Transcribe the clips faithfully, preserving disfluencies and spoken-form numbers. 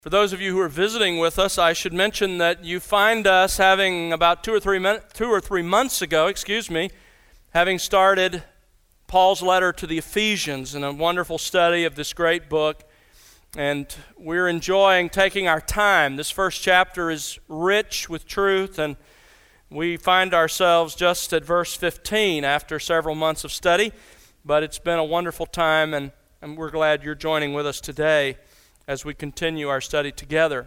For those of you who are visiting with us, I should mention that you find us having about two or three min- two or three months ago, excuse me, having started Paul's letter to the Ephesians in a wonderful study of this great book. And we're enjoying taking our time. This first chapter is rich with truth, and we find ourselves just at verse fifteen after several months of study. But it's been a wonderful time, and, and we're glad you're joining with us today as we continue our study together.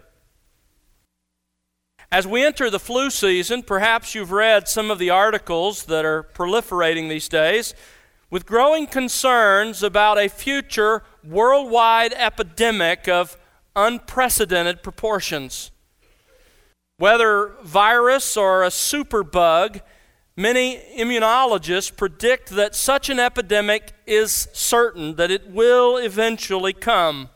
As we enter the flu season, perhaps you've read some of the articles that are proliferating these days with growing concerns about a future worldwide epidemic of unprecedented proportions. Whether virus or a superbug, many immunologists predict that such an epidemic is certain, that it will eventually come.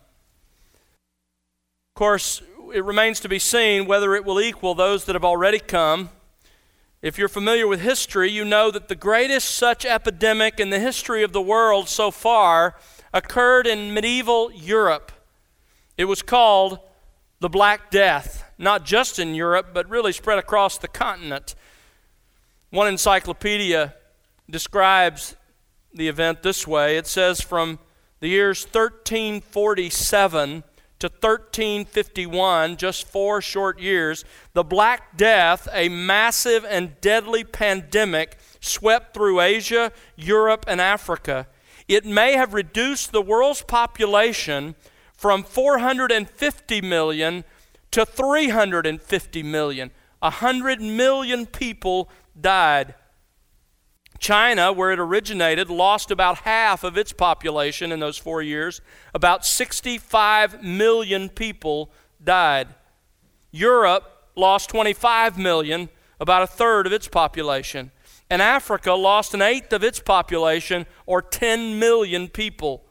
Of course, it remains to be seen whether it will equal those that have already come. If you're familiar with history, you know that the greatest such epidemic in the history of the world so far occurred in medieval Europe. It was called the Black Death, not just in Europe, but really spread across the continent. One encyclopedia describes the event this way. It says from the years thirteen forty-seven to thirteen fifty-one, just four short years, the Black Death, a massive and deadly pandemic, swept through Asia, Europe, and Africa. It may have reduced the world's population from four hundred fifty million to three hundred fifty million. A hundred million people died. China, where it originated, lost about half of its population in those four years. About sixty-five million people died. Europe lost twenty-five million, about a third of its population. And Africa lost an eighth of its population, or ten million people.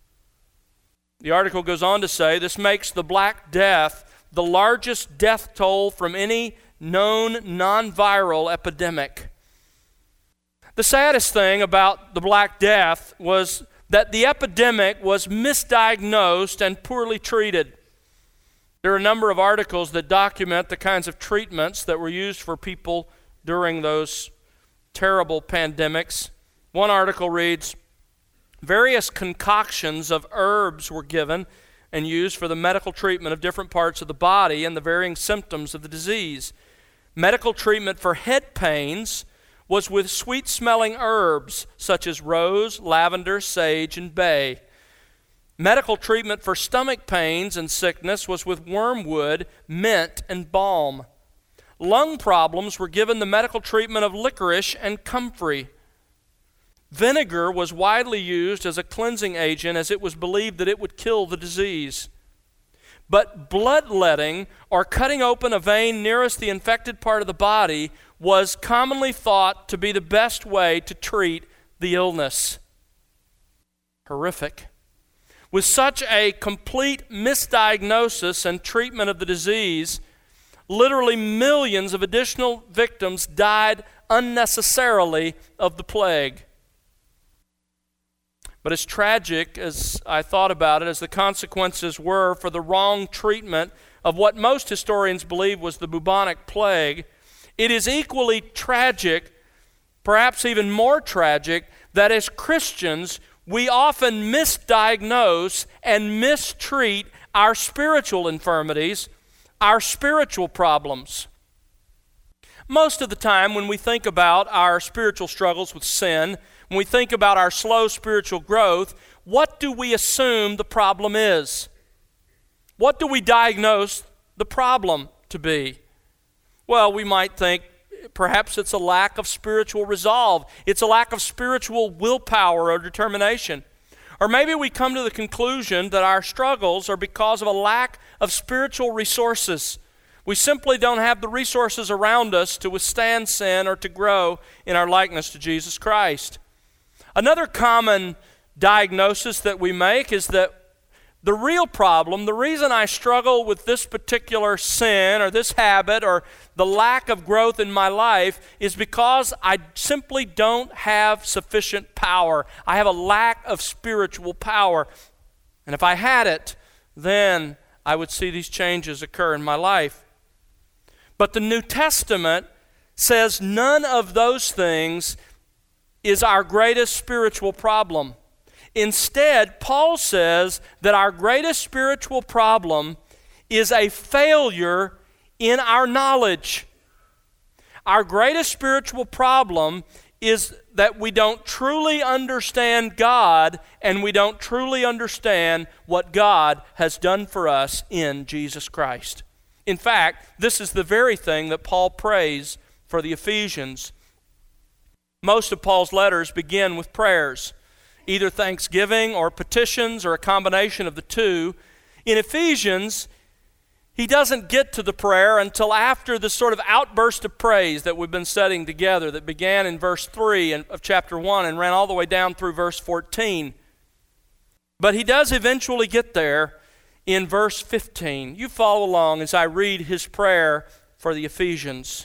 The article goes on to say this makes the Black Death the largest death toll from any known non-viral epidemic. The saddest thing about the Black Death was that the epidemic was misdiagnosed and poorly treated. There are a number of articles that document the kinds of treatments that were used for people during those terrible pandemics. One article reads, various concoctions of herbs were given and used for the medical treatment of different parts of the body and the varying symptoms of the disease. Medical treatment for head pains was with sweet-smelling herbs such as rose, lavender, sage, and bay. Medical treatment for stomach pains and sickness was with wormwood, mint, and balm. Lung problems were given the medical treatment of licorice and comfrey. Vinegar was widely used as a cleansing agent as it was believed that it would kill the disease. But bloodletting, or cutting open a vein nearest the infected part of the body, was commonly thought to be the best way to treat the illness. Horrific. With such a complete misdiagnosis and treatment of the disease, literally millions of additional victims died unnecessarily of the plague. But as tragic as I thought about it, as the consequences were for the wrong treatment of what most historians believe was the bubonic plague, it is equally tragic, perhaps even more tragic, that as Christians we often misdiagnose and mistreat our spiritual infirmities, our spiritual problems. Most of the time when we think about our spiritual struggles with sin, when we think about our slow spiritual growth, what do we assume the problem is? What do we diagnose the problem to be? Well, we might think perhaps it's a lack of spiritual resolve. It's a lack of spiritual willpower or determination. Or maybe we come to the conclusion that our struggles are because of a lack of spiritual resources. We simply don't have the resources around us to withstand sin or to grow in our likeness to Jesus Christ. Another common diagnosis that we make is that the real problem, the reason I struggle with this particular sin or this habit or the lack of growth in my life is because I simply don't have sufficient power. I have a lack of spiritual power. And if I had it, then I would see these changes occur in my life. But the New Testament says none of those things is our greatest spiritual problem. Instead, Paul says that our greatest spiritual problem is a failure in our knowledge. Our greatest spiritual problem is that we don't truly understand God, and we don't truly understand what God has done for us in Jesus Christ. In fact, this is the very thing that Paul prays for the Ephesians. Most of Paul's letters begin with prayers, either thanksgiving or petitions or a combination of the two. In Ephesians, he doesn't get to the prayer until after this sort of outburst of praise that we've been studying together that began in verse three of chapter one and ran all the way down through verse fourteen. But he does eventually get there in verse fifteen. You follow along as I read his prayer for the Ephesians.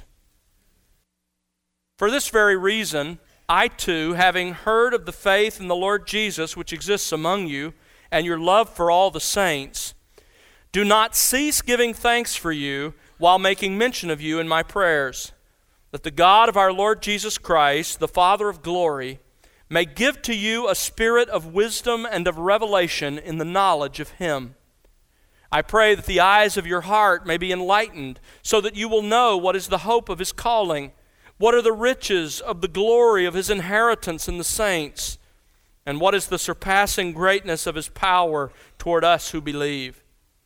For this very reason, I too, having heard of the faith in the Lord Jesus which exists among you, and your love for all the saints, do not cease giving thanks for you while making mention of you in my prayers, that the God of our Lord Jesus Christ, the Father of glory, may give to you a spirit of wisdom and of revelation in the knowledge of him. I pray that the eyes of your heart may be enlightened, so that you will know what is the hope of his calling, what are the riches of the glory of his inheritance in the saints, and what is the surpassing greatness of his power toward us who believe.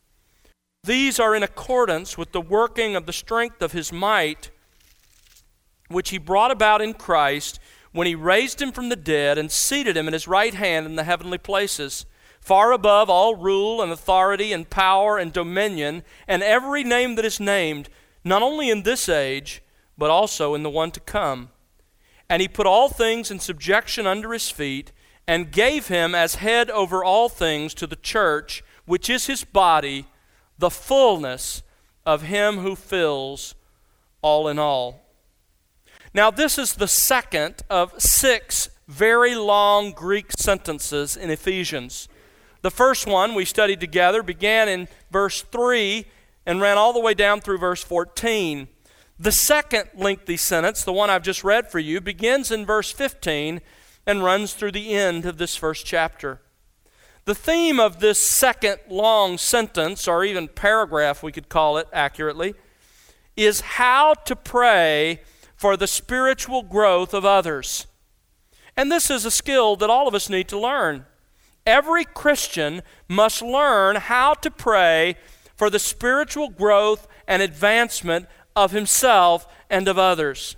These are in accordance with the working of the strength of his might, which he brought about in Christ when he raised him from the dead and seated him at his right hand in the heavenly places, far above all rule and authority and power and dominion and every name that is named, not only in this age, but also in the one to come. And he put all things in subjection under his feet, and gave him as head over all things to the church, which is his body, the fullness of him who fills all in all. Now this is the second of six very long Greek sentences in Ephesians. The first one we studied together began in verse three and ran all the way down through verse fourteen. The second lengthy sentence, the one I've just read for you, begins in verse fifteen and runs through the end of this first chapter. The theme of this second long sentence, or even paragraph we could call it accurately, is how to pray for the spiritual growth of others. And this is a skill that all of us need to learn. Every Christian must learn how to pray for the spiritual growth and advancement of himself and of others.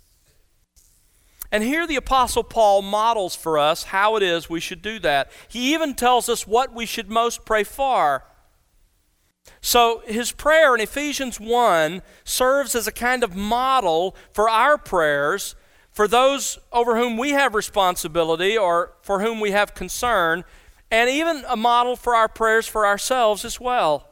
And here the Apostle Paul models for us how it is we should do that. He even tells us what we should most pray for. So his prayer in Ephesians one serves as a kind of model for our prayers for those over whom we have responsibility or for whom we have concern, and even a model for our prayers for ourselves as well.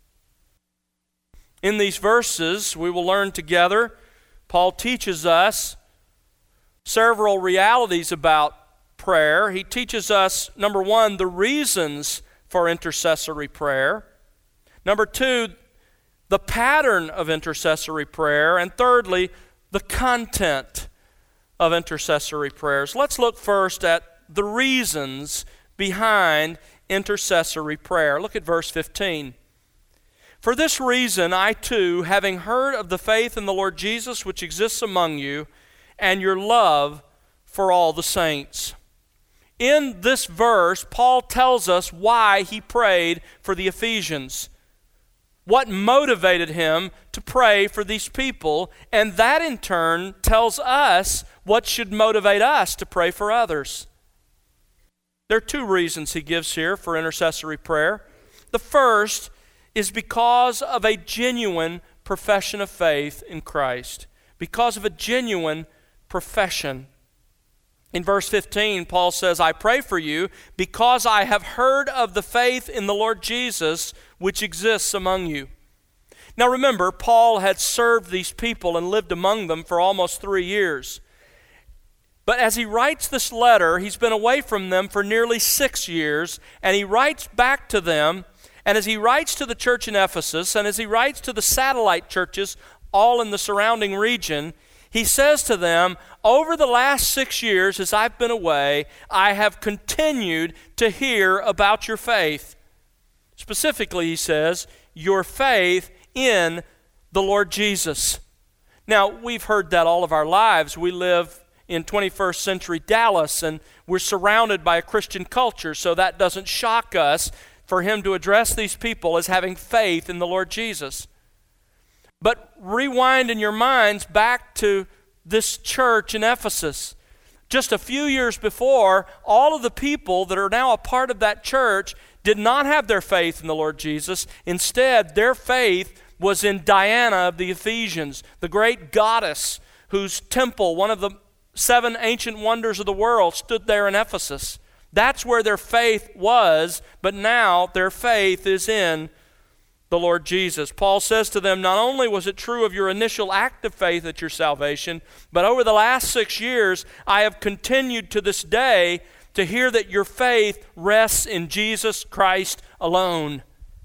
In these verses, we will learn together, Paul teaches us several realities about prayer. He teaches us, number one, the reasons for intercessory prayer. Number two, the pattern of intercessory prayer. And thirdly, the content of intercessory prayers. Let's look first at the reasons behind intercessory prayer. Look at verse fifteen. For this reason, I too, having heard of the faith in the Lord Jesus which exists among you, and your love for all the saints. In this verse, Paul tells us why he prayed for the Ephesians, what motivated him to pray for these people, and that in turn tells us what should motivate us to pray for others. There are two reasons he gives here for intercessory prayer. The first is because of a genuine profession of faith in Christ, because of a genuine profession. In verse fifteen, Paul says, I pray for you because I have heard of the faith in the Lord Jesus which exists among you. Now remember, Paul had served these people and lived among them for almost three years. But as he writes this letter, he's been away from them for nearly six years, and he writes back to them, And as he writes to the church in Ephesus, and as he writes to the satellite churches all in the surrounding region, he says to them, over the last six years as I've been away, I have continued to hear about your faith. Specifically, he says, your faith in the Lord Jesus. Now, we've heard that all of our lives. We live in twenty-first century Dallas, and we're surrounded by a Christian culture, so that doesn't shock us for him to address these people as having faith in the Lord Jesus. But rewind in your minds back to this church in Ephesus. Just a few years before, all of the people that are now a part of that church did not have their faith in the Lord Jesus. Instead, their faith was in Diana of the Ephesians, the great goddess whose temple, one of the seven ancient wonders of the world, stood there in Ephesus. That's where their faith was, but now their faith is in the Lord Jesus. Paul says to them, not only was it true of your initial act of faith at your salvation, but over the last six years, I have continued to this day to hear that your faith rests in Jesus Christ alone.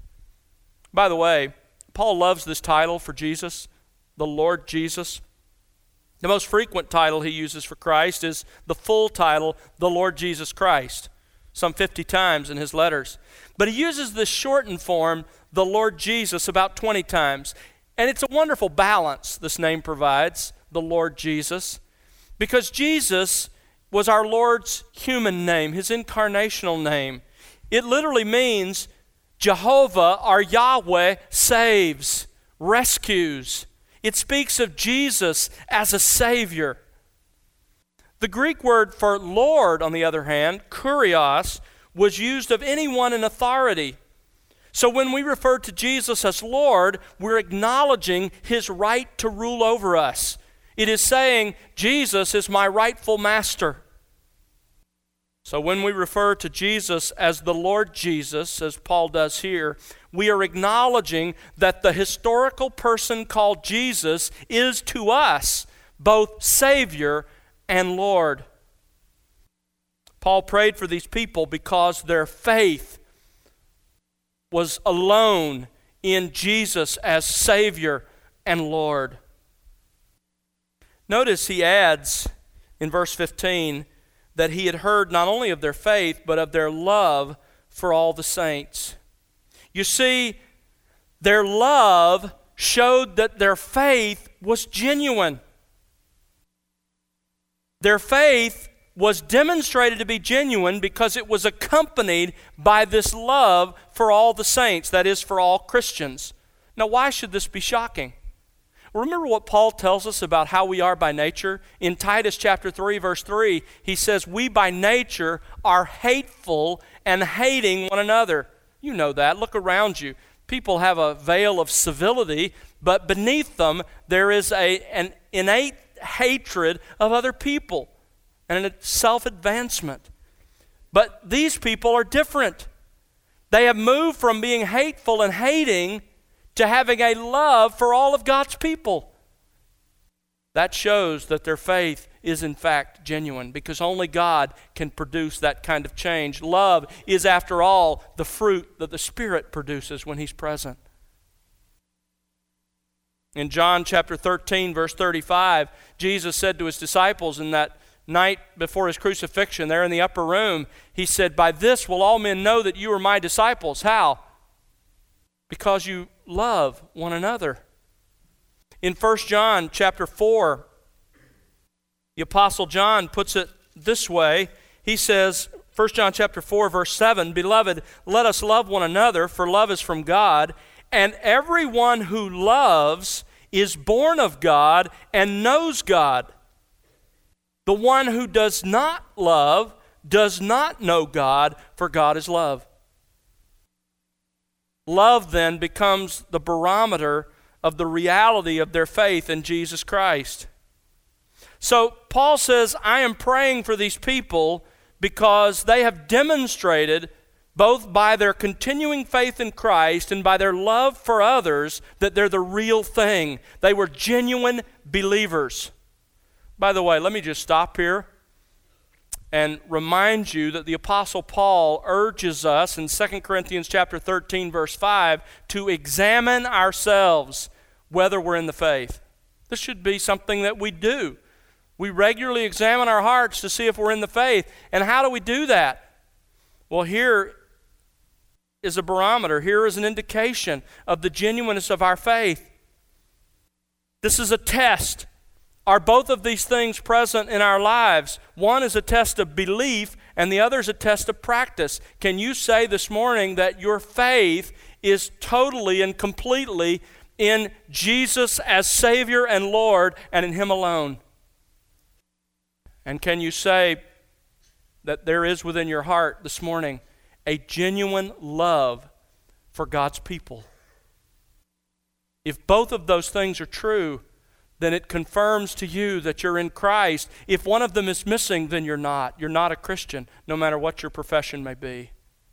By the way, Paul loves this title for Jesus, the Lord Jesus. The most frequent title he uses for Christ is the full title, the Lord Jesus Christ, some fifty times in his letters. But he uses this shortened form, the Lord Jesus, about twenty times. And it's a wonderful balance this name provides, the Lord Jesus, because Jesus was our Lord's human name, his incarnational name. It literally means Jehovah, our Yahweh, saves, rescues. It speaks of Jesus as a Savior. The Greek word for Lord, on the other hand, kurios, was used of anyone in authority. So when we refer to Jesus as Lord, we're acknowledging his right to rule over us. It is saying, Jesus is my rightful master. So when we refer to Jesus as the Lord Jesus, as Paul does here, we are acknowledging that the historical person called Jesus is to us both Savior and Lord. Paul prayed for these people because their faith was alone in Jesus as Savior and Lord. Notice he adds in verse fifteen that he had heard not only of their faith, but of their love for all the saints. You see, their love showed that their faith was genuine. Their faith was demonstrated to be genuine because it was accompanied by this love for all the saints, that is, for all Christians. Now, why should this be shocking? Remember what Paul tells us about how we are by nature? In Titus chapter three, verse three, he says, we by nature are hateful and hating one another. You know that. Look around you. People have a veil of civility, but beneath them there is a, an innate hatred of other people and a self-advancement. But these people are different. They have moved from being hateful and hating to having a love for all of God's people. That shows that their faith is in fact genuine, because only God can produce that kind of change. Love is, after all, the fruit that the Spirit produces when He's present. In John chapter thirteen, verse thirty-five, Jesus said to His disciples in that night before His crucifixion, there in the upper room, He said, by this will all men know that you are my disciples. How? Because you love one another. In First John chapter four, the Apostle John puts it this way. He says, First John chapter four, verse seven, beloved, let us love one another, for love is from God, and everyone who loves is born of God and knows God. The one who does not love does not know God, for God is love. Love then becomes the barometer of the reality of their faith in Jesus Christ. So Paul says, I am praying for these people because they have demonstrated, both by their continuing faith in Christ and by their love for others, that they're the real thing. They were genuine believers. By the way, let me just stop here and remind you that the Apostle Paul urges us in Second Corinthians chapter thirteen, verse five, to examine ourselves whether we're in the faith. This should be something that we do. We regularly examine our hearts to see if we're in the faith. And how do we do that? Well, here is a barometer. Here is an indication of the genuineness of our faith. This is a test. Are both of these things present in our lives? One is a test of belief, and the other is a test of practice. Can you say this morning that your faith is totally and completely in Jesus as Savior and Lord, and in Him alone? And can you say that there is within your heart this morning a genuine love for God's people? If both of those things are true, then it confirms to you that you're in Christ. If one of them is missing, then you're not. You're not a Christian, no matter what your profession may be.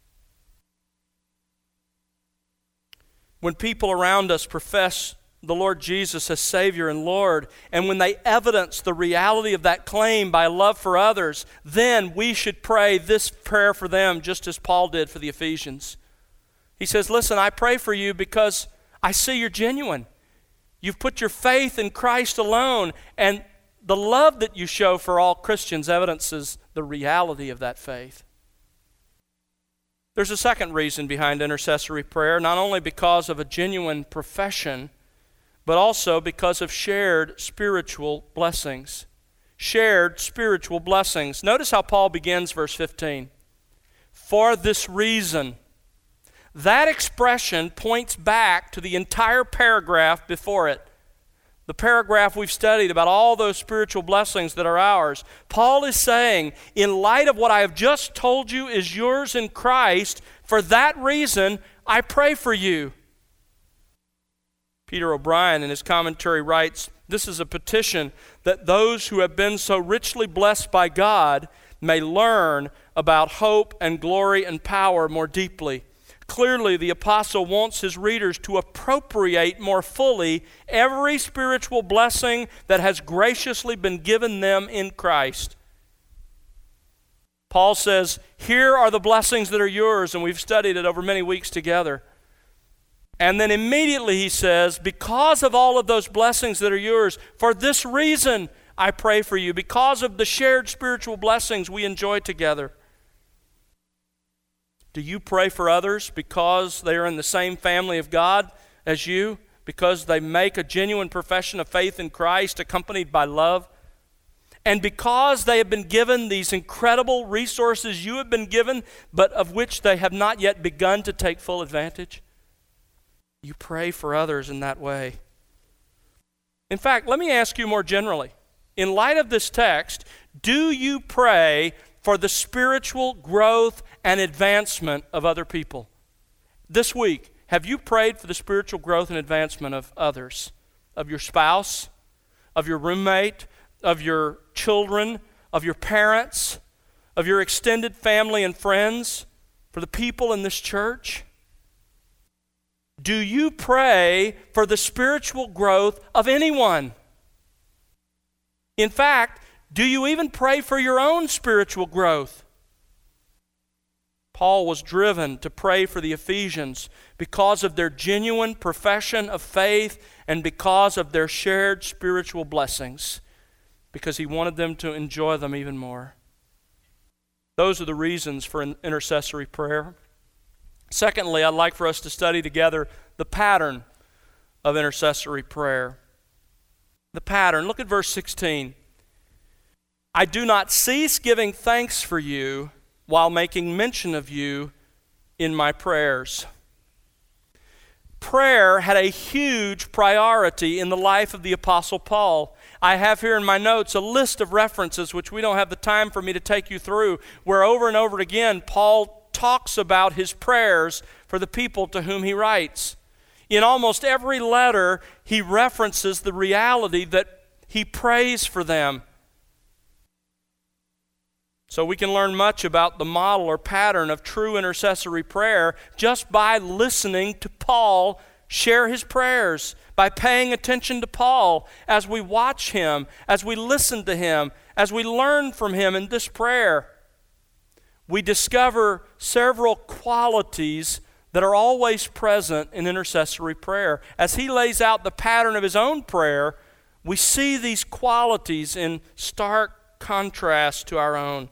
When people around us profess the Lord Jesus as Savior and Lord, and when they evidence the reality of that claim by love for others, then we should pray this prayer for them just as Paul did for the Ephesians. He says, listen, I pray for you because I see you're genuine. You've put your faith in Christ alone, and the love that you show for all Christians evidences the reality of that faith. There's a second reason behind intercessory prayer, not only because of a genuine profession, but also because of shared spiritual blessings. Shared spiritual blessings. Notice how Paul begins verse fifteen. For this reason. That expression points back to the entire paragraph before it. The paragraph we've studied about all those spiritual blessings that are ours. Paul is saying, in light of what I have just told you is yours in Christ, for that reason I pray for you. Peter O'Brien in his commentary writes, this is a petition that those who have been so richly blessed by God may learn about hope and glory and power more deeply. Clearly, the apostle wants his readers to appropriate more fully every spiritual blessing that has graciously been given them in Christ. Paul says, here are the blessings that are yours, and we've studied it over many weeks together. And then immediately he says, because of all of those blessings that are yours, for this reason I pray for you, because of the shared spiritual blessings we enjoy together. Do you pray for others because they are in the same family of God as you? Because they make a genuine profession of faith in Christ accompanied by love? And because they have been given these incredible resources you have been given, but of which they have not yet begun to take full advantage? You pray for others in that way. In fact, let me ask you more generally. In light of this text, do you pray for the spiritual growth and advancement of other people? This week, have you prayed for the spiritual growth and advancement of others? Of your spouse, of your roommate, of your children, of your parents, of your extended family and friends, for the people in this church? Do you pray for the spiritual growth of anyone? In fact, do you even pray for your own spiritual growth? Paul was driven to pray for the Ephesians because of their genuine profession of faith and because of their shared spiritual blessings, because he wanted them to enjoy them even more. Those are the reasons for an intercessory prayer. Secondly, I'd like for us to study together the pattern of intercessory prayer. The pattern. Look at verse sixteen. I do not cease giving thanks for you while making mention of you in my prayers. Prayer had a huge priority in the life of the Apostle Paul. I have here in my notes a list of references, which we don't have the time for me to take you through, where over and over again Paul talks about his prayers for the people to whom he writes. In almost every letter, he references the reality that he prays for them. So we can learn much about the model or pattern of true intercessory prayer just by listening to Paul share his prayers, by paying attention to Paul as we watch him, as we listen to him, as we learn from him in this prayer. we discover several qualities that are always present in intercessory prayer. As he lays out the pattern of his own prayer, we see these qualities in stark contrast to our own.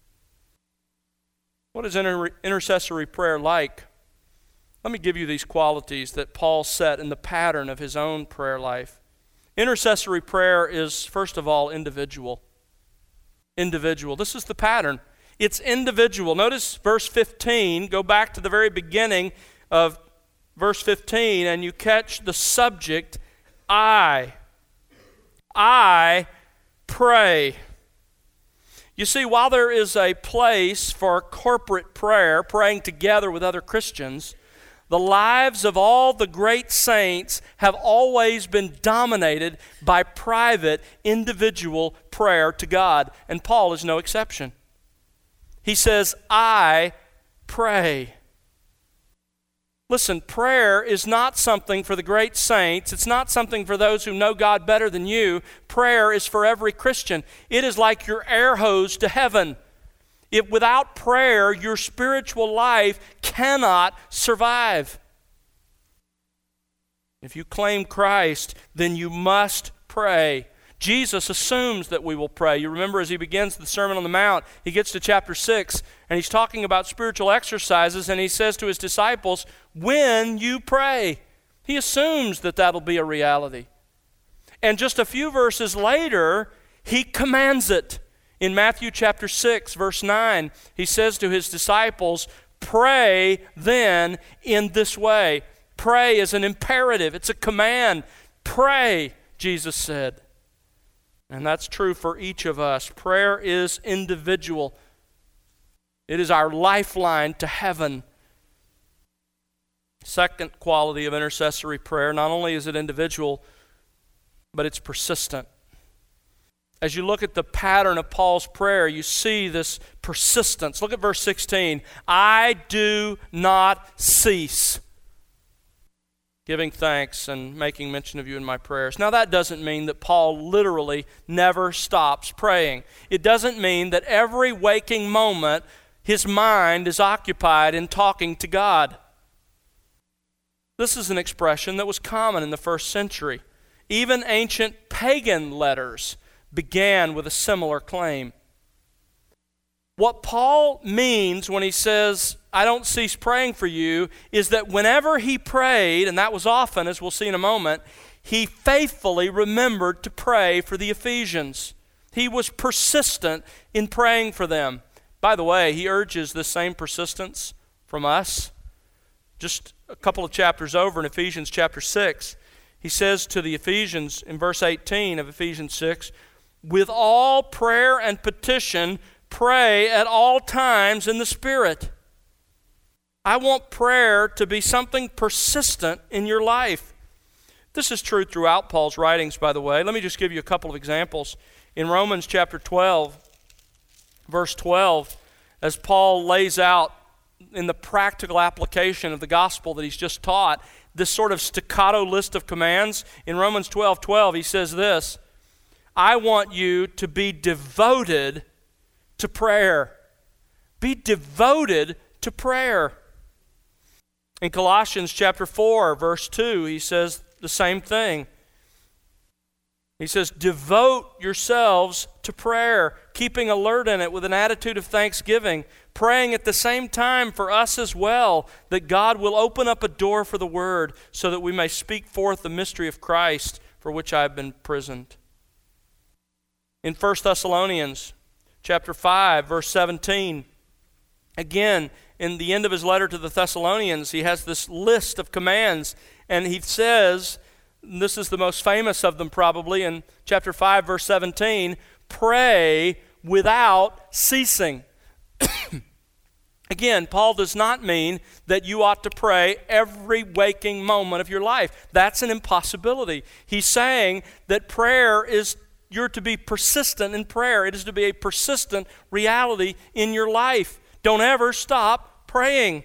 What is inter- intercessory prayer like? Let me give you these qualities that Paul set in the pattern of his own prayer life. Intercessory prayer is, first of all, individual. Individual. This is the pattern. It's individual. Notice verse fifteen. Go back to the very beginning of verse fifteen, and you catch the subject, I. I pray. You see, while there is a place for corporate prayer, praying together with other Christians, the lives of all the great saints have always been dominated by private, individual prayer to God, and Paul is no exception. He says, I pray. Listen, prayer is not something for the great saints. It's not something for those who know God better than you. Prayer is for every Christian. It is like your air hose to heaven. If without prayer, your spiritual life cannot survive. If you claim Christ, then you must pray. Jesus assumes that we will pray. You remember as he begins the Sermon on the Mount, he gets to chapter six, and he's talking about spiritual exercises, and he says to his disciples, when you pray. He assumes that that'll be a reality. And just a few verses later, he commands it. In Matthew chapter six, verse nine, he says to his disciples, pray then in this way. Pray is an imperative. It's a command. Pray, Jesus said. And that's true for each of us. Prayer is individual. It is our lifeline to heaven. Second quality of intercessory prayer, not only is it individual, but it's persistent. As you look at the pattern of Paul's prayer, you see this persistence. Look at verse sixteen. I do not cease giving thanks and making mention of you in my prayers. Now that doesn't mean that Paul literally never stops praying. It doesn't mean that every waking moment his mind is occupied in talking to God. This is an expression that was common in the first century. Even ancient pagan letters began with a similar claim. What Paul means when he says, I don't cease praying for you, is that whenever he prayed, and that was often, as we'll see in a moment, he faithfully remembered to pray for the Ephesians. He was persistent in praying for them. By the way, he urges this same persistence from us. Just a couple of chapters over in Ephesians chapter six, he says to the Ephesians in verse eighteen of Ephesians six, with all prayer and petition, pray at all times in the Spirit. I want prayer to be something persistent in your life. This is true throughout Paul's writings, by the way. Let me just give you a couple of examples. In Romans chapter twelve, verse twelve, as Paul lays out in the practical application of the gospel that he's just taught, this sort of staccato list of commands, in Romans twelve twelve, he says this, I want you to be devoted to prayer. Be devoted to prayer. In Colossians chapter four, verse two, he says the same thing. He says, devote yourselves to prayer, keeping alert in it with an attitude of thanksgiving, praying at the same time for us as well, that God will open up a door for the word so that we may speak forth the mystery of Christ for which I have been imprisoned. In First Thessalonians chapter five, verse seventeen, again, in the end of his letter to the Thessalonians, he has this list of commands, and he says, and this is the most famous of them probably, in chapter five, verse seventeen, pray without ceasing. Again, Paul does not mean that you ought to pray every waking moment of your life. That's an impossibility. He's saying that prayer is, you're to be persistent in prayer. It is to be a persistent reality in your life. Don't ever stop praying.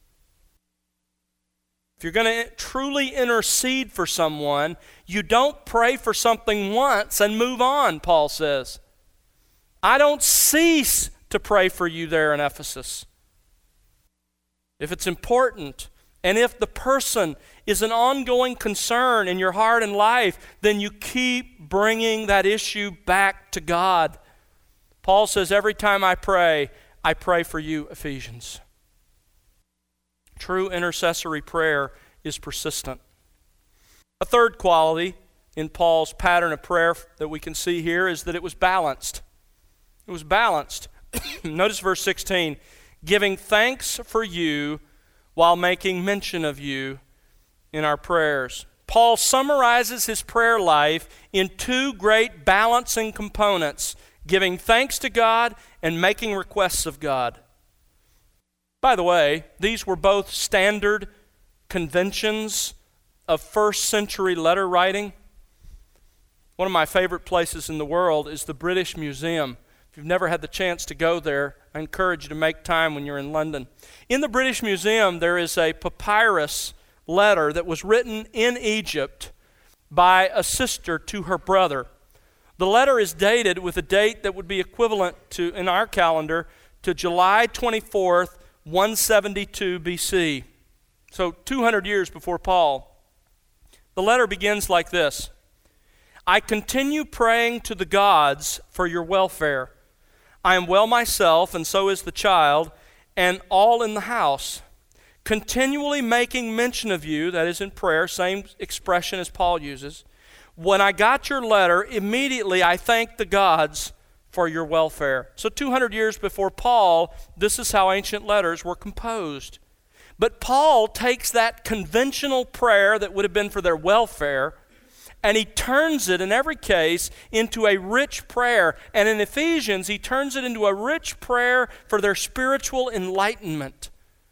If you're going to truly intercede for someone, you don't pray for something once and move on, Paul says. I don't cease to pray for you there in Ephesus. If it's important, and if the person is an ongoing concern in your heart and life, then you keep bringing that issue back to God. Paul says, every time I pray, I pray for you, Ephesians. True intercessory prayer is persistent. A third quality in Paul's pattern of prayer that we can see here is that it was balanced. It was balanced. Notice verse sixteen, giving thanks for you while making mention of you in our prayers. Paul summarizes his prayer life in two great balancing components, giving thanks to God and making requests of God. By the way, these were both standard conventions of first century letter writing. One of my favorite places in the world is the British Museum. If you've never had the chance to go there, I encourage you to make time when you're in London. In the British Museum, there is a papyrus letter that was written in Egypt by a sister to her brother. The letter is dated with a date that would be equivalent to, in our calendar, to July twenty-fourth, one seventy-two B C. So two hundred years before Paul. The letter begins like this: I continue praying to the gods for your welfare. I am well myself, and so is the child, and all in the house, continually making mention of you, that is in prayer, same expression as Paul uses. When I got your letter, immediately I thanked the gods for your welfare. So two hundred years before Paul, this is how ancient letters were composed. But Paul takes that conventional prayer that would have been for their welfare, and he turns it in every case into a rich prayer. And in Ephesians, he turns it into a rich prayer for their spiritual enlightenment.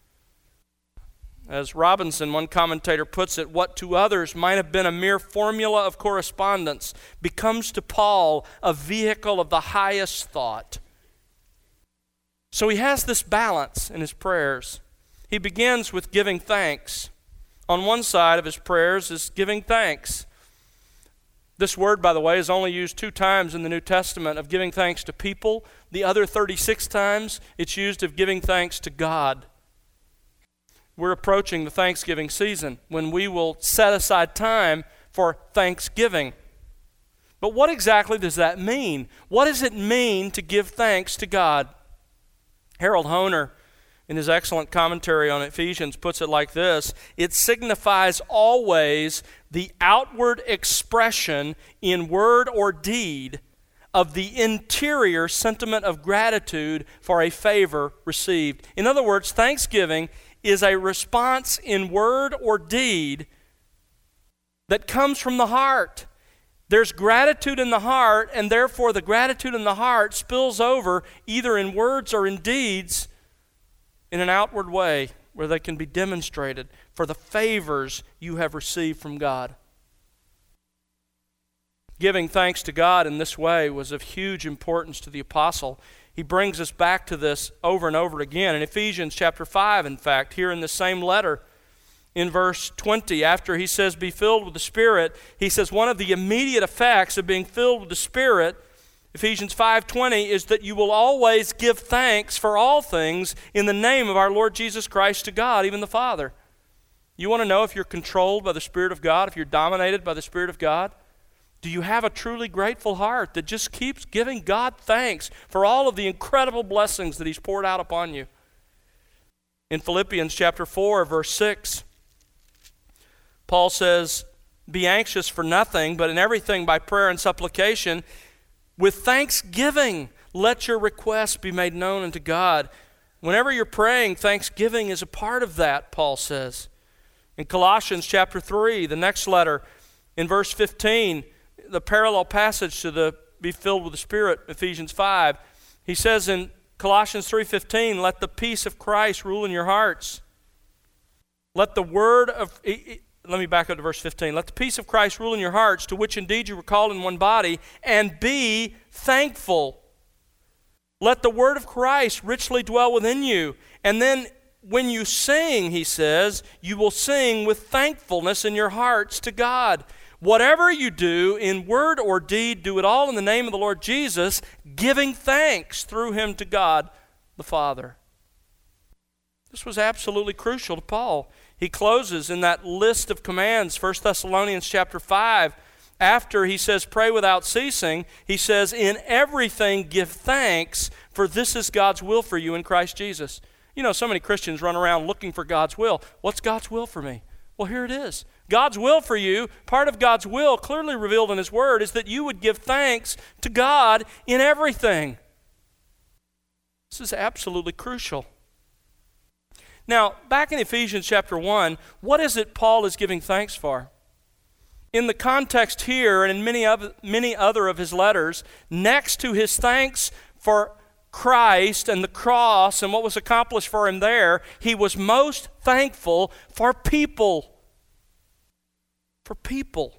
As Robinson, one commentator, puts it, what to others might have been a mere formula of correspondence becomes to Paul a vehicle of the highest thought. So he has this balance in his prayers. He begins with giving thanks. On one side of his prayers is giving thanks. This word, by the way, is only used two times in the New Testament of giving thanks to people. The other thirty-six times, it's used of giving thanks to God. We're approaching the Thanksgiving season when we will set aside time for Thanksgiving. But what exactly does that mean? What does it mean to give thanks to God? Harold Hoehner, in his excellent commentary on Ephesians, puts it like this: it signifies always the outward expression in word or deed of the interior sentiment of gratitude for a favor received. In other words, thanksgiving is a response in word or deed that comes from the heart. There's gratitude in the heart, and therefore the gratitude in the heart spills over either in words or in deeds in an outward way where they can be demonstrated for the favors you have received from God. Giving thanks to God in this way was of huge importance to the apostle. He brings us back to this over and over again. In Ephesians chapter five, in fact, here in the same letter, in verse twenty, after he says, be filled with the Spirit, he says one of the immediate effects of being filled with the Spirit, Ephesians five twenty, is that you will always give thanks for all things in the name of our Lord Jesus Christ to God, even the Father. You want to know if you're controlled by the Spirit of God, if you're dominated by the Spirit of God? Do you have a truly grateful heart that just keeps giving God thanks for all of the incredible blessings that He's poured out upon you? In Philippians chapter four, verse six, Paul says, be anxious for nothing, but in everything by prayer and supplication, with thanksgiving, let your requests be made known unto God. Whenever you're praying, thanksgiving is a part of that, Paul says. In Colossians chapter three, the next letter, in verse fifteen, the parallel passage to the be filled with the Spirit, Ephesians five, he says in Colossians three fifteen, let the peace of Christ rule in your hearts. Let the word of, let me back up to verse fifteen. Let the peace of Christ rule in your hearts, to which indeed you were called in one body, and be thankful. Let the word of Christ richly dwell within you. And then when you sing, he says, you will sing with thankfulness in your hearts to God. Whatever you do in word or deed, do it all in the name of the Lord Jesus, giving thanks through him to God the Father. This was absolutely crucial to Paul. He closes in that list of commands, First Thessalonians chapter five. After he says, pray without ceasing, he says, in everything give thanks, for this is God's will for you in Christ Jesus. You know, so many Christians run around looking for God's will. What's God's will for me? Well, here it is. God's will for you, part of God's will clearly revealed in his word, is that you would give thanks to God in everything. This is absolutely crucial. Now, back in Ephesians chapter one, what is it Paul is giving thanks for? In the context here and in many, of, many other of his letters, next to his thanks for Christ and the cross and what was accomplished for him there, he was most thankful for people. For people.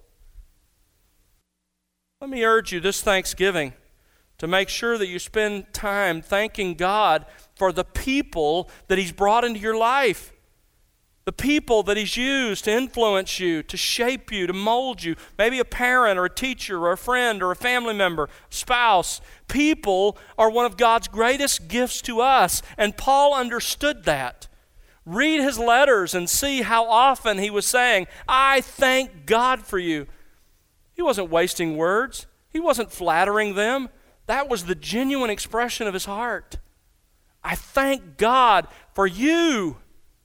Let me urge you this Thanksgiving to make sure that you spend time thanking God for the people that he's brought into your life. The people that he's used to influence you, to shape you, to mold you. Maybe a parent or a teacher or a friend or a family member, spouse. People are one of God's greatest gifts to us, and Paul understood that. Read his letters and see how often he was saying, I thank God for you. He wasn't wasting words. He wasn't flattering them. That was the genuine expression of his heart. I thank God for you.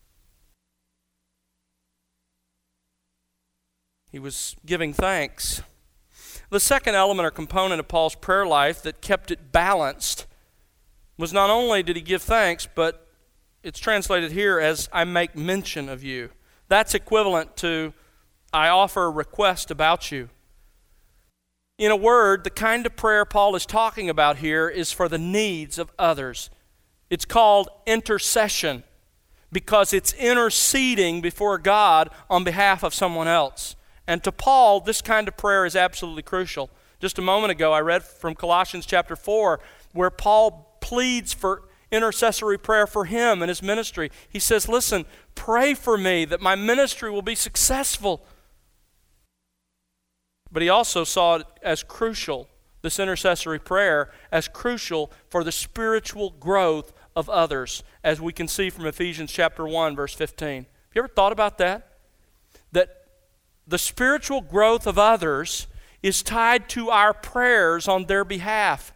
He was giving thanks. The second element or component of Paul's prayer life that kept it balanced was not only did he give thanks, but it's translated here as, I make mention of you. That's equivalent to, I offer a request about you. In a word, the kind of prayer Paul is talking about here is for the needs of others. It's called intercession because it's interceding before God on behalf of someone else. And to Paul, this kind of prayer is absolutely crucial. Just a moment ago, I read from Colossians chapter four, where Paul pleads for intercessory prayer for him and his ministry. He says, listen, pray for me that my ministry will be successful. But he also saw it as crucial, this intercessory prayer, as crucial for the spiritual growth of others, as we can see from Ephesians chapter one, verse fifteen. Have you ever thought about that? That the spiritual growth of others is tied to our prayers on their behalf.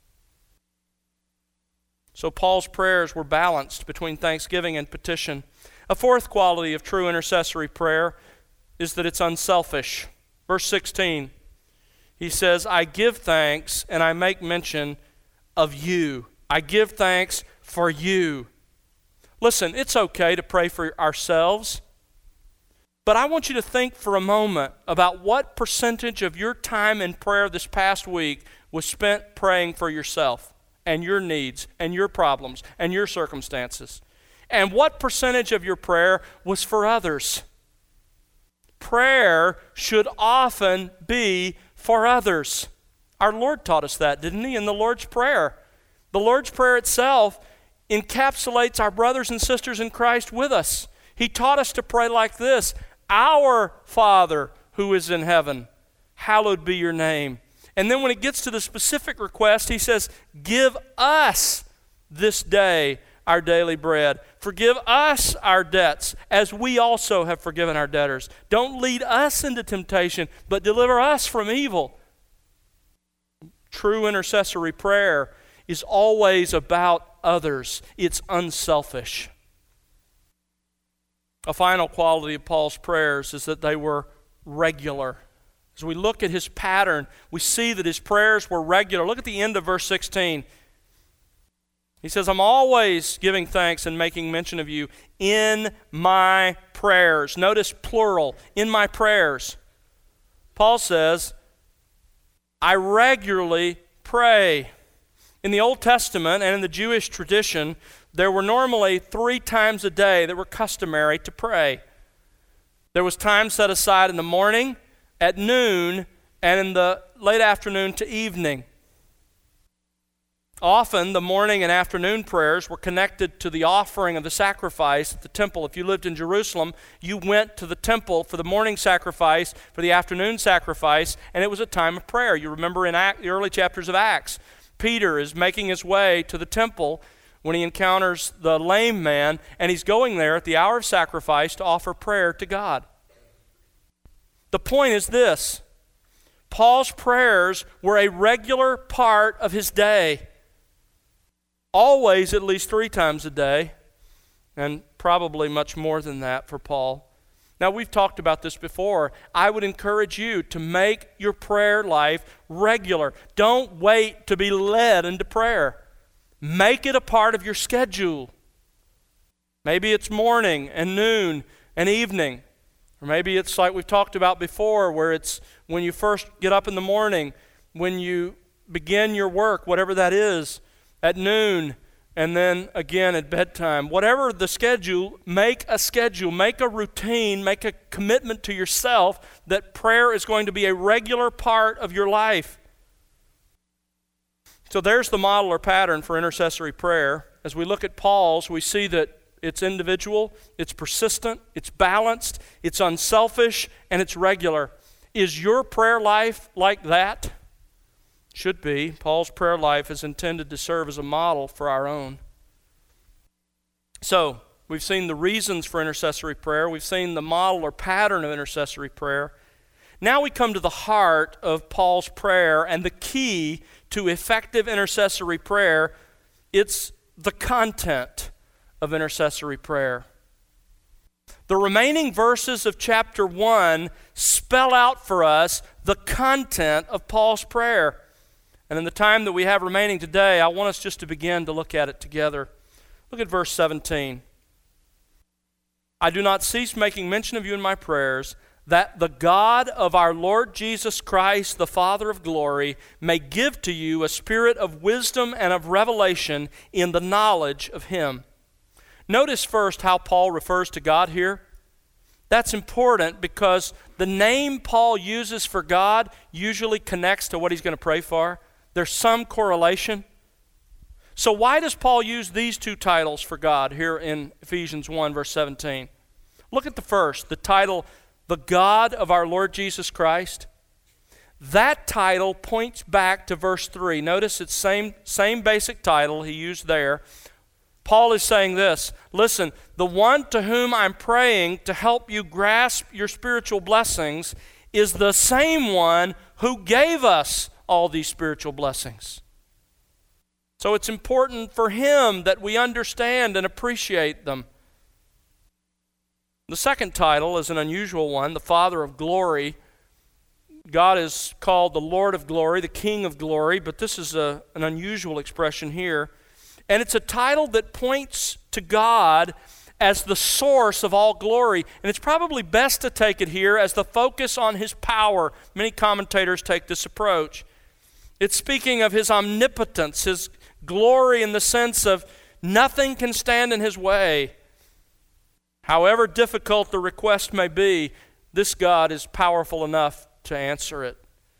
So Paul's prayers were balanced between thanksgiving and petition. A fourth quality of true intercessory prayer is that it's unselfish. Verse sixteen, he says, I give thanks and I make mention of you. I give thanks for you. Listen, it's okay to pray for ourselves, but I want you to think for a moment about what percentage of your time in prayer this past week was spent praying for yourself and your needs and your problems and your circumstances. And what percentage of your prayer was for others? Prayer should often be for others. Our Lord taught us that, didn't he, in the Lord's Prayer? The Lord's Prayer itself encapsulates our brothers and sisters in Christ with us. He taught us to pray like this: Our Father who is in heaven, hallowed be your name. And then when it gets to the specific request, he says, give us this day our daily bread. Forgive us our debts, as we also have forgiven our debtors. Don't lead us into temptation, but deliver us from evil. True intercessory prayer is always about others. It's unselfish. A final quality of Paul's prayers is that they were regular. As we look at his pattern, we see that his prayers were regular. Look at the end of verse sixteen. He says, I'm always giving thanks and making mention of you in my prayers. Notice plural, in my prayers. Paul says, I regularly pray. In the Old Testament and in the Jewish tradition, there were normally three times a day that were customary to pray. There was time set aside in the morning, at noon, and in the late afternoon to evening. Often, the morning and afternoon prayers were connected to the offering of the sacrifice at the temple. If you lived in Jerusalem, you went to the temple for the morning sacrifice, for the afternoon sacrifice, and it was a time of prayer. You remember in Act, the early chapters of Acts, Peter is making his way to the temple when he encounters the lame man, and he's going there at the hour of sacrifice to offer prayer to God. The point is this: Paul's prayers were a regular part of his day. Always at least three times a day, and probably much more than that for Paul. Now, we've talked about this before. I would encourage you to make your prayer life regular. Don't wait to be led into prayer. Make it a part of your schedule. Maybe it's morning and noon and evening. Or maybe it's like we've talked about before, where it's when you first get up in the morning, when you begin your work, whatever that is, at noon, and then again at bedtime. Whatever the schedule, make a schedule, make a routine, make a commitment to yourself that prayer is going to be a regular part of your life. So there's the model or pattern for intercessory prayer. As we look at Paul's, we see that it's individual, it's persistent, it's balanced, it's unselfish, and it's regular. Is your prayer life like that? Should be. Paul's prayer life is intended to serve as a model for our own. So, we've seen the reasons for intercessory prayer. We've seen the model or pattern of intercessory prayer. Now we come to the heart of Paul's prayer and the key to effective intercessory prayer. It's the content of intercessory prayer. The remaining verses of chapter one spell out for us the content of Paul's prayer. And in the time that we have remaining today, I want us just to begin to look at it together. Look at verse seventeen. I do not cease making mention of you in my prayers, that the God of our Lord Jesus Christ, the Father of glory, may give to you a spirit of wisdom and of revelation in the knowledge of Him. Notice first how Paul refers to God here. That's important because the name Paul uses for God usually connects to what he's going to pray for. There's some correlation. So why does Paul use these two titles for God here in Ephesians one, verse seventeen? Look at the first, the title, the God of our Lord Jesus Christ. That title points back to verse three. Notice it's same, same basic title he used there. Paul is saying this: listen, the one to whom I'm praying to help you grasp your spiritual blessings is the same one who gave us all these spiritual blessings. So it's important for Him that we understand and appreciate them. The second title is an unusual one, the Father of glory. God is called the Lord of glory, the King of glory, but this is a, an unusual expression here. And it's a title that points to God as the source of all glory. And it's probably best to take it here as the focus on His power. Many commentators take this approach. It's speaking of His omnipotence, His glory in the sense of nothing can stand in His way. However difficult the request may be, this God is powerful enough to answer it.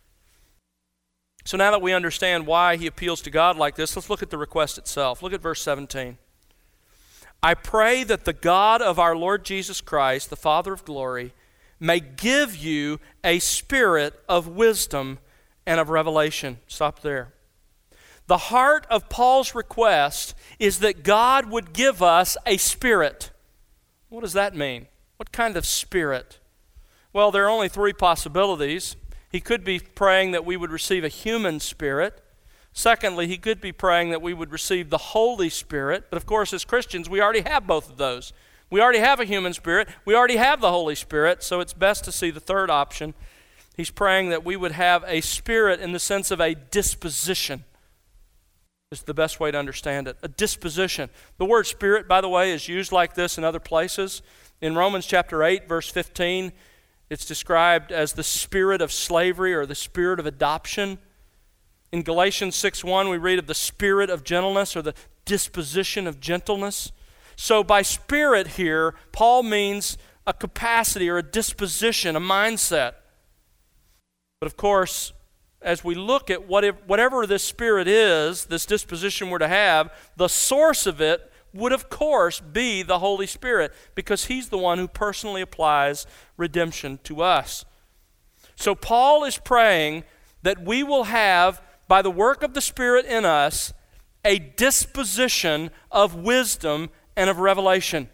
So now that we understand why he appeals to God like this, let's look at the request itself. Look at verse seventeen. I pray that the God of our Lord Jesus Christ, the Father of glory, may give you a spirit of wisdom and of revelation. Stop there. The heart of Paul's request is that God would give us a spirit. What does that mean? What kind of spirit? Well, there are only three possibilities. He could be praying that we would receive a human spirit. Secondly, he could be praying that we would receive the Holy Spirit. But of course, as Christians, we already have both of those. We already have a human spirit. We already have the Holy Spirit. So it's best to see the third option. He's praying that we would have a spirit in the sense of a disposition. Is the best way to understand it. A disposition. The word spirit, by the way, is used like this in other places. In Romans chapter eight, verse fifteen, it's described as the spirit of slavery or the spirit of adoption. In Galatians six one, we read of the spirit of gentleness or the disposition of gentleness. So by spirit here, Paul means a capacity or a disposition, a mindset. But of course, as we look at what if, whatever this Spirit is, this disposition we're to have, the source of it would of course be the Holy Spirit, because He's the one who personally applies redemption to us. So Paul is praying that we will have, by the work of the Spirit in us, a disposition of wisdom and of revelation.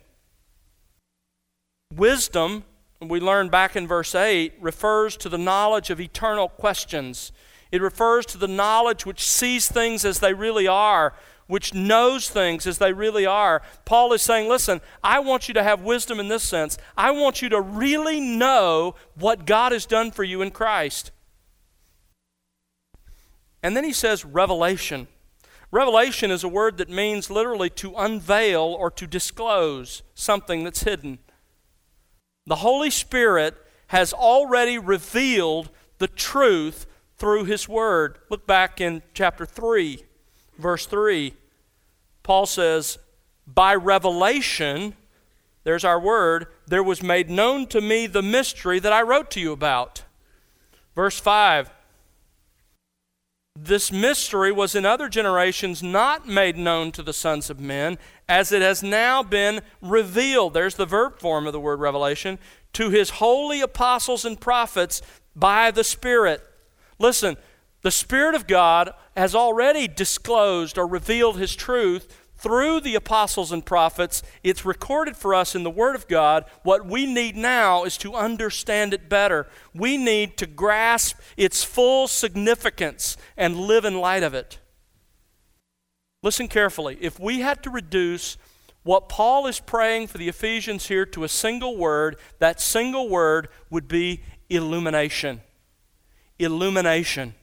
Wisdom, we learned back in verse eight, refers to the knowledge of eternal questions. It refers to the knowledge which sees things as they really are, which knows things as they really are. Paul is saying, listen, I want you to have wisdom in this sense. I want you to really know what God has done for you in Christ. And then he says revelation. Revelation is a word that means literally to unveil or to disclose something that's hidden. The Holy Spirit has already revealed the truth through His Word. Look back in chapter three, verse three. Paul says, by revelation, there's our word, there was made known to me the mystery that I wrote to you about. Verse five, this mystery was in other generations not made known to the sons of men, as it has now been revealed. There's the verb form of the word revelation. To His holy apostles and prophets by the Spirit. Listen, the Spirit of God has already disclosed or revealed His truth through the apostles and prophets. It's recorded for us in the Word of God. What we need now is to understand it better. We need to grasp its full significance and live in light of it. Listen carefully. If we had to reduce what Paul is praying for the Ephesians here to a single word, that single word would be illumination. Illumination.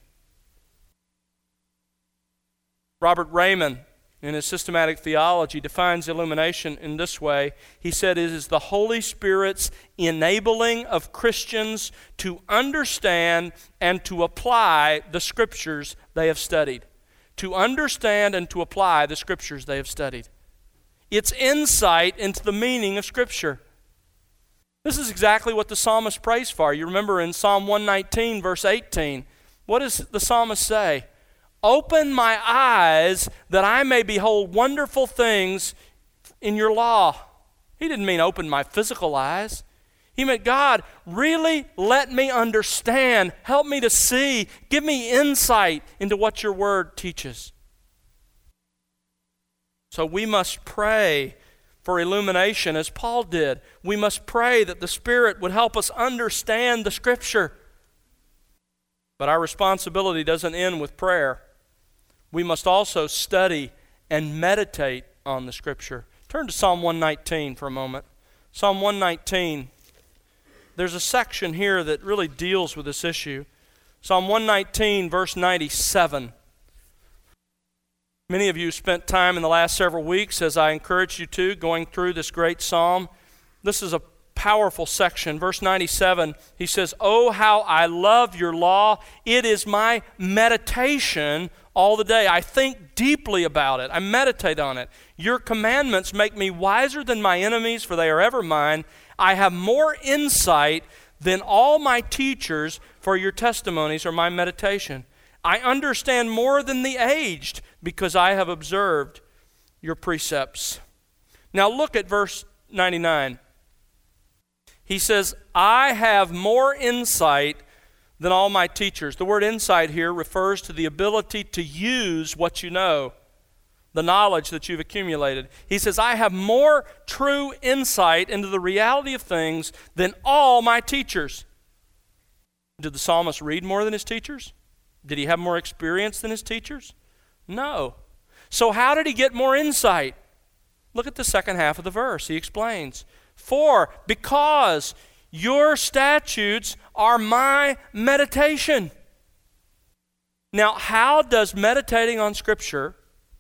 Robert Raymond, in his systematic theology, defines illumination in this way. He said it is the Holy Spirit's enabling of Christians to understand and to apply the Scriptures they have studied. To understand and to apply the Scriptures they have studied. It's insight into the meaning of Scripture. This is exactly what the psalmist prays for. You remember in Psalm one nineteen, verse eighteen, what does the psalmist say? Open my eyes that I may behold wonderful things in your law. He didn't mean open my physical eyes. He meant, God, really let me understand. Help me to see. Give me insight into what your word teaches. So we must pray for illumination as Paul did. We must pray that the Spirit would help us understand the Scripture. But our responsibility doesn't end with prayer. We must also study and meditate on the Scripture. Turn to Psalm one nineteen for a moment. Psalm one nineteen. There's a section here that really deals with this issue. Psalm one nineteen, verse ninety-seven. Many of you spent time in the last several weeks, as I encouraged you to, going through this great psalm. This is a powerful section. Verse ninety-seven, he says, "Oh, how I love your law. It is my meditation all the day. I think deeply about it. I meditate on it. Your commandments make me wiser than my enemies, for they are ever mine. I have more insight than all my teachers, for your testimonies are my meditation. I understand more than the aged, because I have observed your precepts." Now look at verse ninety-nine. He says, I have more insight than all my teachers. The word insight here refers to the ability to use what you know, the knowledge that you've accumulated. He says, I have more true insight into the reality of things than all my teachers. Did the psalmist read more than his teachers? Did he have more experience than his teachers? No. So how did he get more insight? Look at the second half of the verse. He explains, For, because your statutes are my meditation. Now, how does meditating on Scripture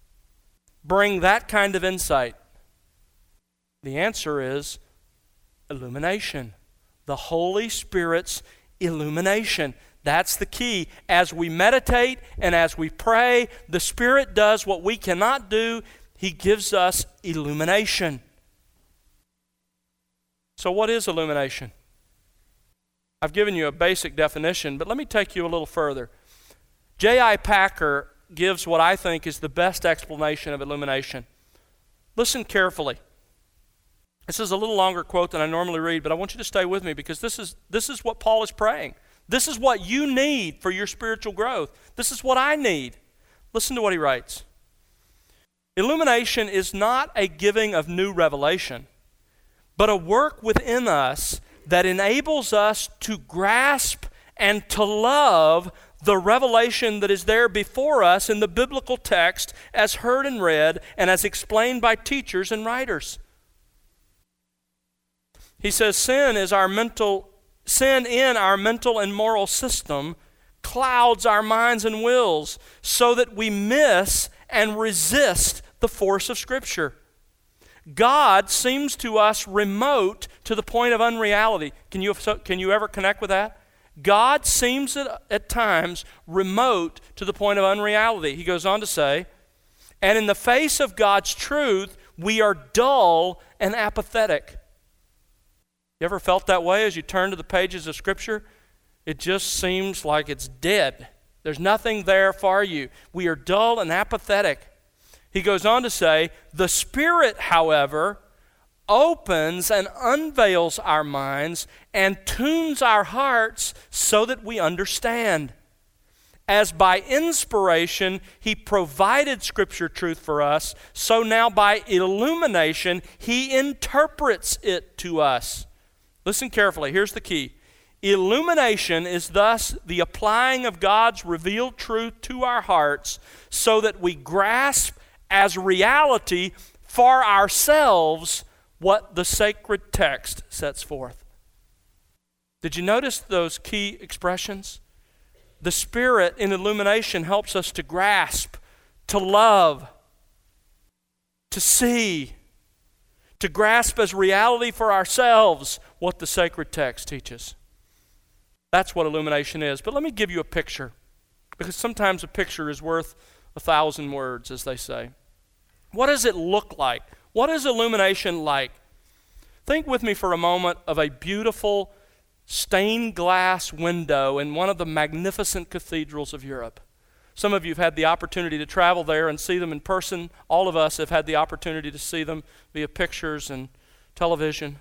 bring that kind of insight? The answer is illumination. The Holy Spirit's illumination. That's the key. As we meditate and as we pray, the Spirit does what we cannot do. He gives us illumination. So what is illumination? I've given you a basic definition, but let me take you a little further. J I Packer gives what I think is the best explanation of illumination. Listen carefully. This is a little longer quote than I normally read, but I want you to stay with me because this is, this is what Paul is praying. This is what you need for your spiritual growth. This is what I need. Listen to what he writes. Illumination is not a giving of new revelation, but a work within us that enables us to grasp and to love the revelation that is there before us in the biblical text as heard and read and as explained by teachers and writers. He says sin is our mental, sin in our mental and moral system clouds our minds and wills so that we miss and resist the force of Scripture. God seems to us remote to the point of unreality. Can you, can you ever connect with that? God seems at, at times remote to the point of unreality. He goes on to say, and in the face of God's truth, we are dull and apathetic. You ever felt that way as you turn to the pages of Scripture? It just seems like it's dead. There's nothing there for you. We are dull and apathetic. He goes on to say, the Spirit, however, opens and unveils our minds and tunes our hearts so that we understand. As by inspiration He provided Scripture truth for us, so now by illumination He interprets it to us. Listen carefully, here's the key. Illumination is thus the applying of God's revealed truth to our hearts so that we grasp as reality for ourselves what the sacred text sets forth. Did you notice those key expressions? The Spirit in illumination helps us to grasp, to love, to see, to grasp as reality for ourselves what the sacred text teaches. That's what illumination is. But let me give you a picture, because sometimes a picture is worth a thousand words, as they say. What does it look like? What is illumination like? Think with me for a moment of a beautiful stained glass window in one of the magnificent cathedrals of Europe. Some of you have had the opportunity to travel there and see them in person. All of us have had the opportunity to see them via pictures and television.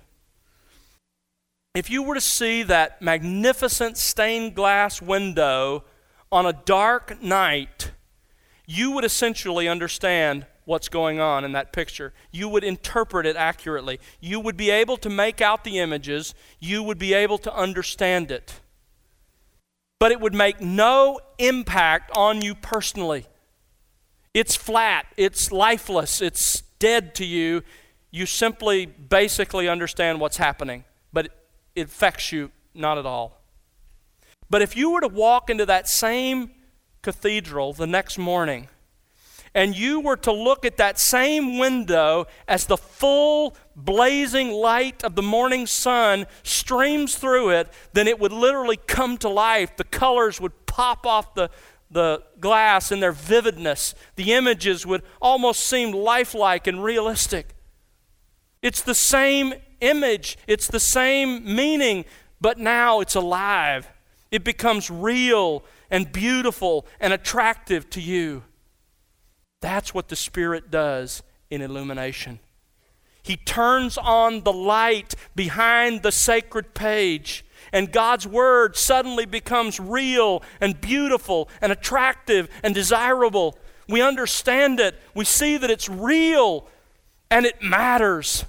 If you were to see that magnificent stained glass window on a dark night, you would essentially understand what's going on in that picture. You would interpret it accurately. You would be able to make out the images. You would be able to understand it. But it would make no impact on you personally. It's flat. It's lifeless. It's dead to you. You simply basically understand what's happening, but it, it affects you not at all. But if you were to walk into that same cathedral the next morning, and you were to look at that same window as the full blazing light of the morning sun streams through it, then it would literally come to life. The colors would pop off the, the glass in their vividness. The images would almost seem lifelike and realistic. It's the same image. It's the same meaning, but now it's alive. It becomes real and beautiful and attractive to you. That's what the Spirit does in illumination. He turns on the light behind the sacred page, and God's Word suddenly becomes real and beautiful and attractive and desirable. We understand it. We see that it's real and it matters.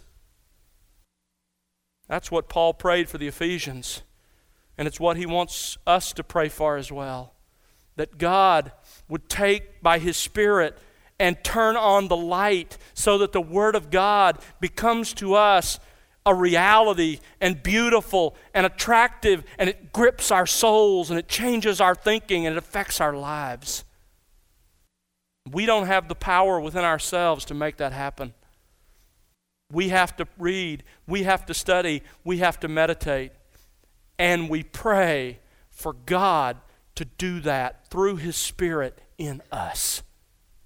That's what Paul prayed for the Ephesians, and it's what he wants us to pray for as well. That God would take by His Spirit and turn on the light so that the Word of God becomes to us a reality and beautiful and attractive, and it grips our souls and it changes our thinking and it affects our lives. We don't have the power within ourselves to make that happen. We have to read, we have to study, we have to meditate, and we pray for God to do that through His Spirit in us.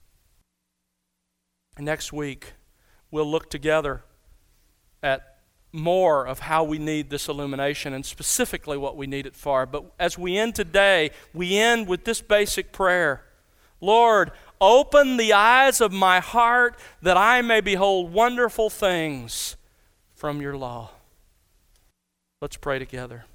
Next week, we'll look together at more of how we need this illumination and specifically what we need it for. But as we end today, we end with this basic prayer. Lord, open the eyes of my heart that I may behold wonderful things from your law. Let's pray together.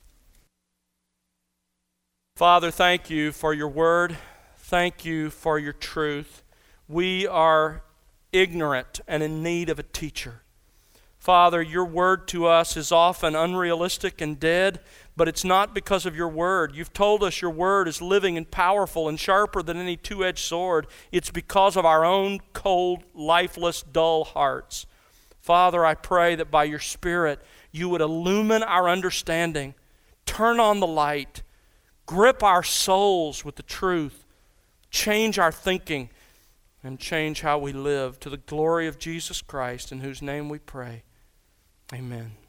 Father, thank you for your word. Thank you for your truth. We are ignorant and in need of a teacher. Father, your word to us is often unrealistic and dead, but it's not because of your word. You've told us your word is living and powerful and sharper than any two-edged sword. It's because of our own cold, lifeless, dull hearts. Father, I pray that by your Spirit you would illumine our understanding, turn on the light, grip our souls with the truth, change our thinking, and change how we live to the glory of Jesus Christ, in whose name we pray. Amen.